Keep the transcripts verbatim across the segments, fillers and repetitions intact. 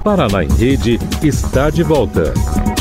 Paraná em Rede está de volta.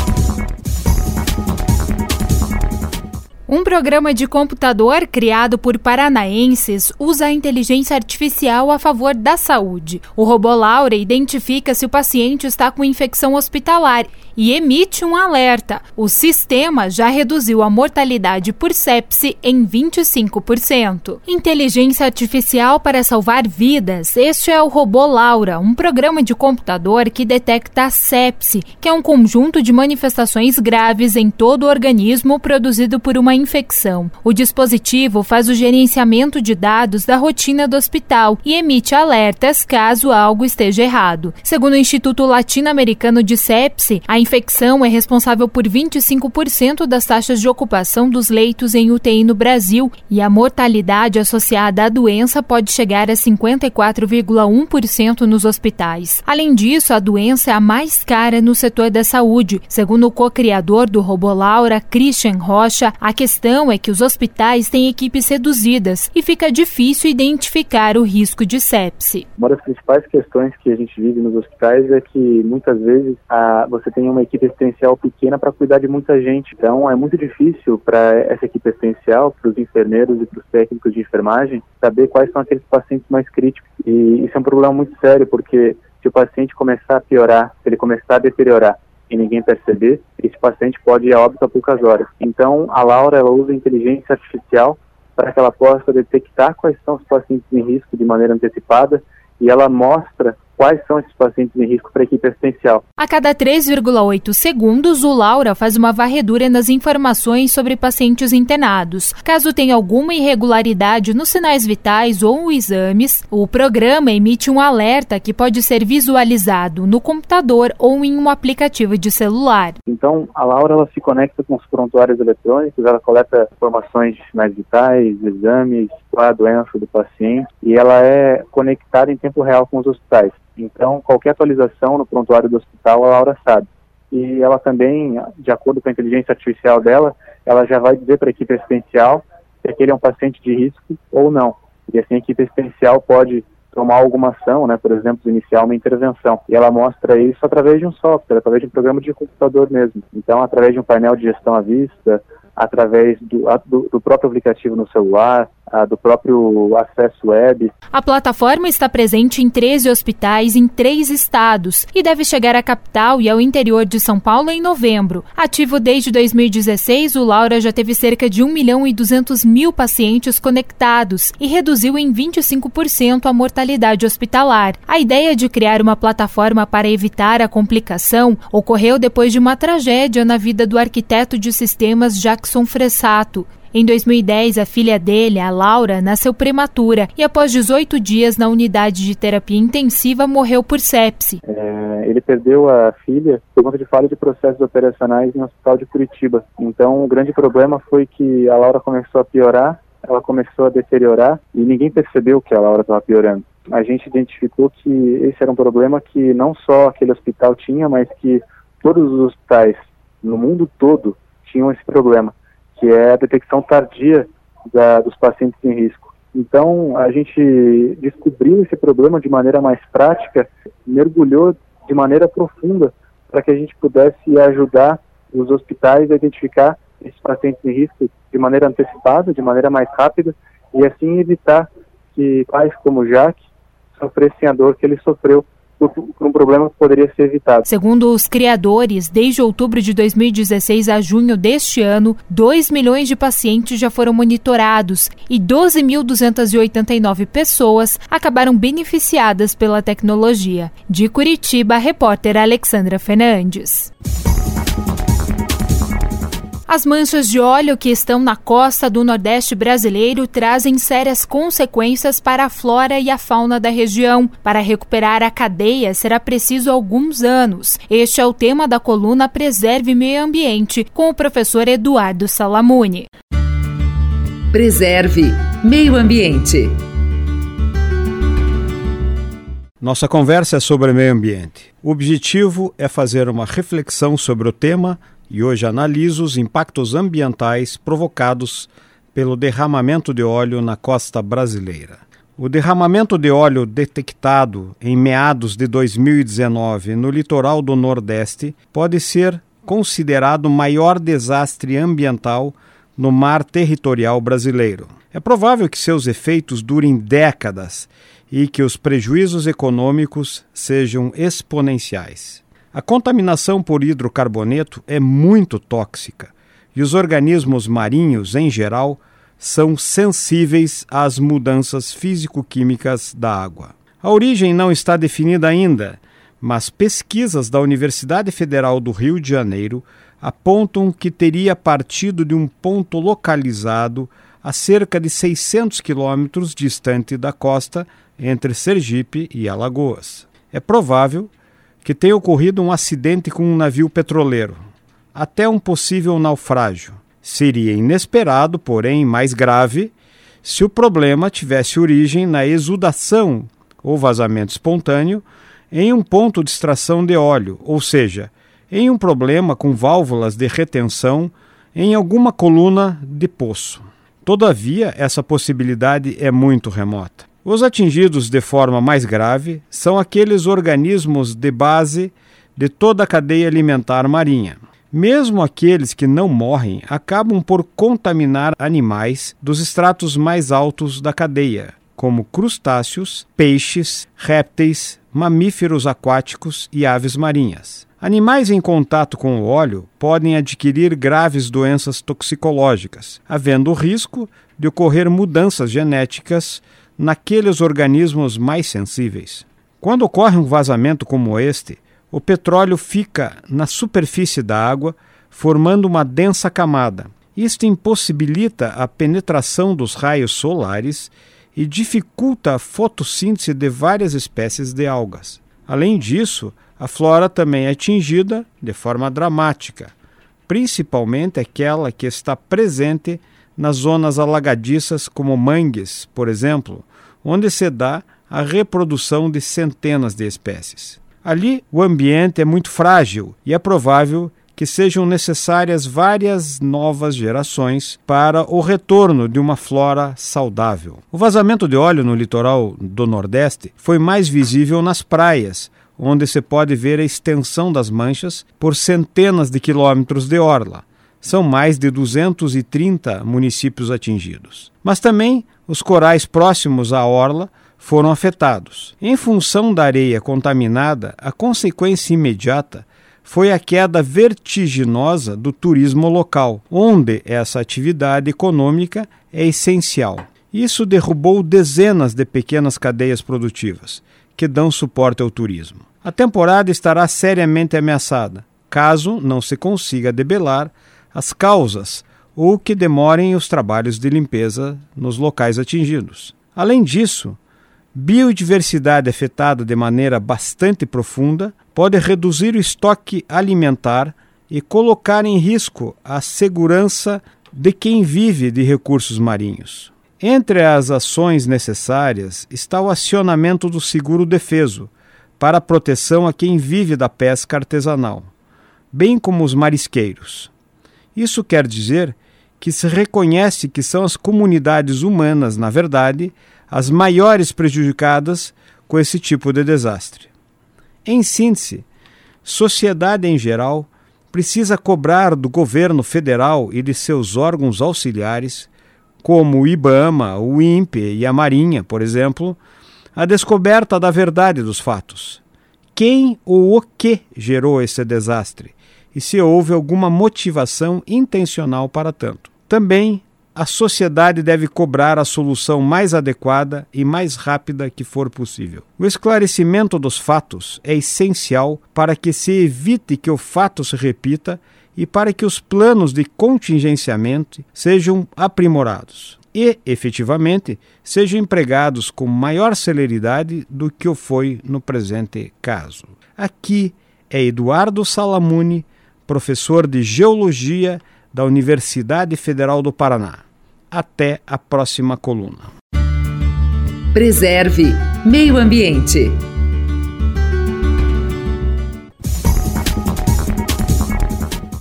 Um programa de computador criado por paranaenses usa a inteligência artificial a favor da saúde. O robô Laura identifica se o paciente está com infecção hospitalar e emite um alerta. O sistema já reduziu a mortalidade por sepse em vinte e cinco por cento. Inteligência artificial para salvar vidas. Este é o robô Laura, um programa de computador que detecta a sepse, que é um conjunto de manifestações graves em todo o organismo produzido por uma infecção. O dispositivo faz o gerenciamento de dados da rotina do hospital e emite alertas caso algo esteja errado. Segundo o Instituto Latino-Americano de Sepse, a infecção é responsável por vinte e cinco por cento das taxas de ocupação dos leitos em U T I no Brasil e a mortalidade associada à doença pode chegar a cinquenta e quatro vírgula um por cento nos hospitais. Além disso, a doença é a mais cara no setor da saúde. Segundo o co-criador do robô Laura, Christian Rocha, a questão é que os hospitais têm equipes reduzidas e fica difícil identificar o risco de sepse. Uma das principais questões que a gente vive nos hospitais é que muitas vezes a, você tem uma equipe assistencial pequena para cuidar de muita gente. Então é muito difícil para essa equipe assistencial, para os enfermeiros e para os técnicos de enfermagem, saber quais são aqueles pacientes mais críticos. E isso é um problema muito sério, porque se o paciente começar a piorar, se ele começar a deteriorar, e ninguém perceber, esse paciente pode ir a óbito a poucas horas. Então, a Laura ela usa inteligência artificial para que ela possa detectar quais são os pacientes em risco de maneira antecipada e ela mostra quais são esses pacientes em risco para a equipe assistencial. A cada três vírgula oito segundos, o Laura faz uma varredura nas informações sobre pacientes internados. Caso tenha alguma irregularidade nos sinais vitais ou exames, o programa emite um alerta que pode ser visualizado no computador ou em um aplicativo de celular. Então, a Laura ela se conecta com os prontuários eletrônicos, ela coleta informações de sinais vitais, exames, qual é a doença do paciente, e ela é conectada em tempo real com os hospitais. Então, qualquer atualização no prontuário do hospital, a Laura sabe. E ela também, de acordo com a inteligência artificial dela, ela já vai dizer para a equipe assistencial se aquele é um paciente de risco ou não. E assim a equipe assistencial pode tomar alguma ação, né, por exemplo, iniciar uma intervenção. E ela mostra isso através de um software, através de um programa de computador mesmo. Então, através de um painel de gestão à vista, através do, do, do próprio aplicativo no celular, a, do próprio acesso web. A plataforma está presente em treze hospitais em três estados e deve chegar à capital e ao interior de São Paulo em novembro. Ativo desde dois mil e dezesseis, o Laura já teve cerca de um milhão e duzentos mil pacientes conectados e reduziu em vinte e cinco por cento a mortalidade hospitalar. A ideia de criar uma plataforma para evitar a complicação ocorreu depois de uma tragédia na vida do arquiteto de sistemas Jackson Fressato. Em dois mil e dez, a filha dele, a Laura, nasceu prematura e após dezoito dias na unidade de terapia intensiva morreu por sepse. É, ele perdeu a filha por conta de falha de processos operacionais no hospital de Curitiba. Então o grande problema foi que a Laura começou a piorar, ela começou a deteriorar e ninguém percebeu que a Laura estava piorando. A gente identificou que esse era um problema que não só aquele hospital tinha, mas que todos os hospitais no mundo todo tinham esse problema, que é a detecção tardia da, dos pacientes em risco. Então, a gente descobriu esse problema de maneira mais prática, mergulhou de maneira profunda para que a gente pudesse ajudar os hospitais a identificar esses pacientes em risco de maneira antecipada, de maneira mais rápida, e assim evitar que pais como Jaque sofressem a dor que ele sofreu por um problema que poderia ser evitado. Segundo os criadores, desde outubro de dois mil e dezesseis a junho deste ano, dois milhões de pacientes já foram monitorados e doze mil duzentas e oitenta e nove pessoas acabaram beneficiadas pela tecnologia. De Curitiba, a repórter Alexandra Fernandes. As manchas de óleo que estão na costa do Nordeste brasileiro trazem sérias consequências para a flora e a fauna da região. Para recuperar a cadeia, será preciso alguns anos. Este é o tema da coluna Preserve Meio Ambiente, com o professor Eduardo Salamuni. Preserve Meio Ambiente. Nossa conversa é sobre meio ambiente. O objetivo é fazer uma reflexão sobre o tema e hoje analiso os impactos ambientais provocados pelo derramamento de óleo na costa brasileira. O derramamento de óleo detectado em meados de dois mil e dezenove no litoral do Nordeste pode ser considerado o maior desastre ambiental no mar territorial brasileiro. É provável que seus efeitos durem décadas e que os prejuízos econômicos sejam exponenciais. A contaminação por hidrocarboneto é muito tóxica e os organismos marinhos, em geral, são sensíveis às mudanças físico-químicas da água. A origem não está definida ainda, mas pesquisas da Universidade Federal do Rio de Janeiro apontam que teria partido de um ponto localizado a cerca de seiscentos quilômetros distante da costa entre Sergipe e Alagoas. É provável que tenha ocorrido um acidente com um navio petroleiro, até um possível naufrágio. Seria inesperado, porém mais grave, se o problema tivesse origem na exudação ou vazamento espontâneo em um ponto de extração de óleo, ou seja, em um problema com válvulas de retenção em alguma coluna de poço. Todavia, essa possibilidade é muito remota. Os atingidos de forma mais grave são aqueles organismos de base de toda a cadeia alimentar marinha. Mesmo aqueles que não morrem acabam por contaminar animais dos estratos mais altos da cadeia, como crustáceos, peixes, répteis, mamíferos aquáticos e aves marinhas. Animais em contato com o óleo podem adquirir graves doenças toxicológicas, havendo o risco de ocorrer mudanças genéticas naqueles organismos mais sensíveis. Quando ocorre um vazamento como este, o petróleo fica na superfície da água, formando uma densa camada. Isto impossibilita a penetração dos raios solares e dificulta a fotossíntese de várias espécies de algas. Além disso, a flora também é atingida de forma dramática, principalmente aquela que está presente nas zonas alagadiças como mangues, por exemplo, onde se dá a reprodução de centenas de espécies. Ali, o ambiente é muito frágil e é provável que sejam necessárias várias novas gerações para o retorno de uma flora saudável. O vazamento de óleo no litoral do Nordeste foi mais visível nas praias, onde se pode ver a extensão das manchas por centenas de quilômetros de orla. São mais de duzentos e trinta municípios atingidos. Mas também os corais próximos à orla foram afetados. Em função da areia contaminada, a consequência imediata foi a queda vertiginosa do turismo local, onde essa atividade econômica é essencial. Isso derrubou dezenas de pequenas cadeias produtivas, que dão suporte ao turismo. A temporada estará seriamente ameaçada, caso não se consiga debelar as causas ou que demorem os trabalhos de limpeza nos locais atingidos. Além disso, biodiversidade afetada de maneira bastante profunda pode reduzir o estoque alimentar e colocar em risco a segurança de quem vive de recursos marinhos. Entre as ações necessárias está o acionamento do seguro-defeso para a proteção a quem vive da pesca artesanal, bem como os marisqueiros. Isso quer dizer que se reconhece que são as comunidades humanas, na verdade, as maiores prejudicadas com esse tipo de desastre. Em síntese, sociedade em geral precisa cobrar do governo federal e de seus órgãos auxiliares, como o IBAMA, o INPE e a Marinha, por exemplo, a descoberta da verdade dos fatos. Quem ou o que gerou esse desastre e se houve alguma motivação intencional para tanto. Também a sociedade deve cobrar a solução mais adequada e mais rápida que for possível. O esclarecimento dos fatos é essencial para que se evite que o fato se repita e para que os planos de contingenciamento sejam aprimorados e, efetivamente, sejam empregados com maior celeridade do que o foi no presente caso. Aqui é Eduardo Salamuni, professor de Geologia da Universidade Federal do Paraná. Até a próxima coluna. Preserve Meio Ambiente.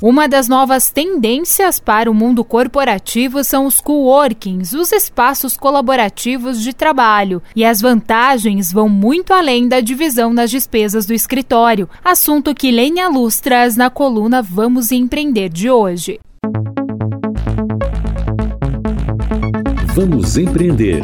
Uma das novas tendências para o mundo corporativo são os coworkings, os espaços colaborativos de trabalho. E as vantagens vão muito além da divisão nas despesas do escritório, assunto que Lênia Luz traz na coluna Vamos Empreender de hoje. Vamos Empreender.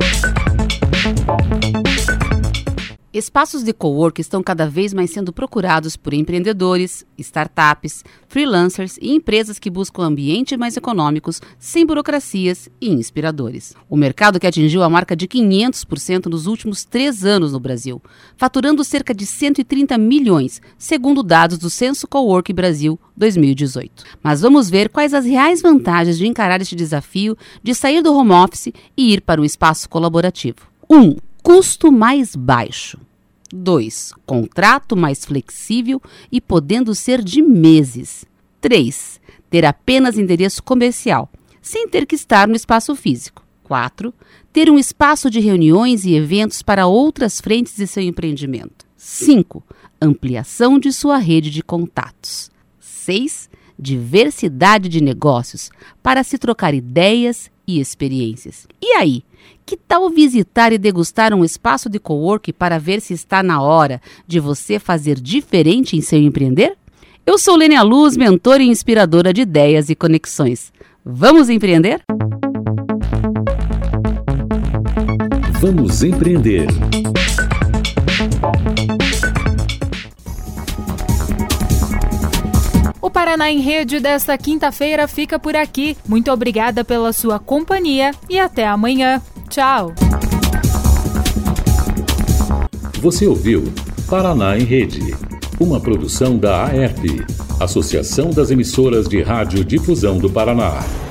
Espaços de cowork estão cada vez mais sendo procurados por empreendedores, startups, freelancers e empresas que buscam ambientes mais econômicos, sem burocracias e inspiradores. O mercado que atingiu a marca de quinhentos por cento nos últimos três anos no Brasil, faturando cerca de cento e trinta milhões, segundo dados do Censo Cowork Brasil dois mil e dezoito. Mas vamos ver quais as reais vantagens de encarar este desafio de sair do home office e ir para um espaço colaborativo. um. Custo mais baixo. dois. Contrato mais flexível e podendo ser de meses. três. Ter apenas endereço comercial, sem ter que estar no espaço físico. quatro. Ter um espaço de reuniões e eventos para outras frentes de seu empreendimento. cinco. Ampliação de sua rede de contatos. seis. Diversidade de negócios para se trocar ideias e experiências. E aí? Que tal visitar e degustar um espaço de cowork para ver se está na hora de você fazer diferente em seu empreender? Eu sou Lênia Luz, mentora e inspiradora de ideias e conexões. Vamos empreender? Vamos Empreender. O Paraná em Rede desta quinta-feira fica por aqui. Muito obrigada pela sua companhia e até amanhã. Tchau! Você ouviu Paraná em Rede, uma produção da A E R P, Associação das Emissoras de Rádio Difusão do Paraná.